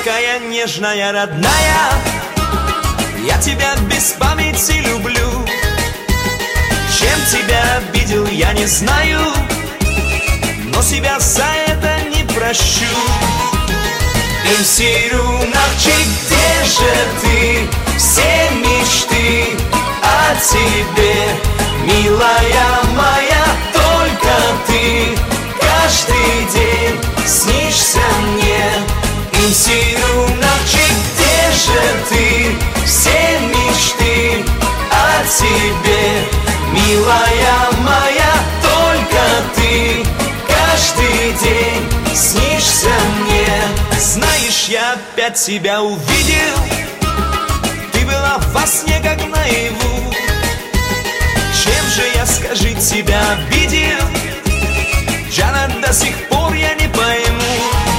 такая нежная, родная, я тебя без памяти люблю. Чем тебя обидел, я не знаю, но себя за это не прощу. Инсирунавчик, где же ты? Все мечты о тебе, милая моя, только ты каждый день снишься мне. Инсирунавчик, где же ты? Все мечты о тебе, милая моя, только ты каждый день снишься мне. Знаешь, я опять тебя увидел, ты была во сне как наяву. Чем же я, скажи, тебя обидел, Джана, до сих пор я не пойму.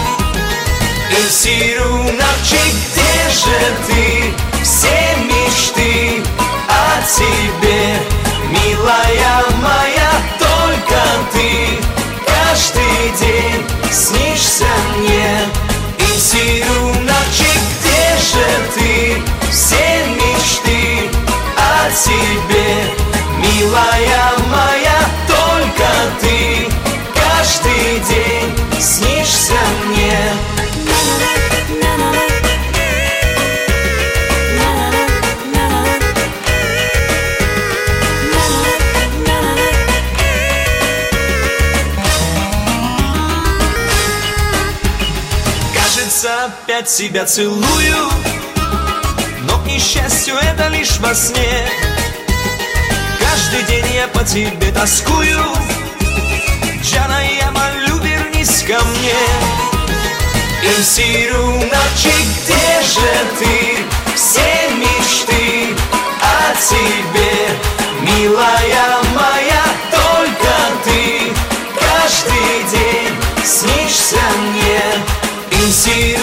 Инсирунавчик, где же ты? Все мечты о тебе, милая моя, только ты каждый день снишься мне. Инсирунавчик, где же ты? Все мечты о тебе, милая моя, только ты каждый день снишься мне. Кажется, опять себя целую, но, к несчастью, это лишь во сне. Каждый день я по тебе тоскую, Джана, я молю, вернись ко мне. Инсирунавчик, где же ты? Все мечты о тебе, милая моя, только ты каждый день снишься мне. Инсирунавчик,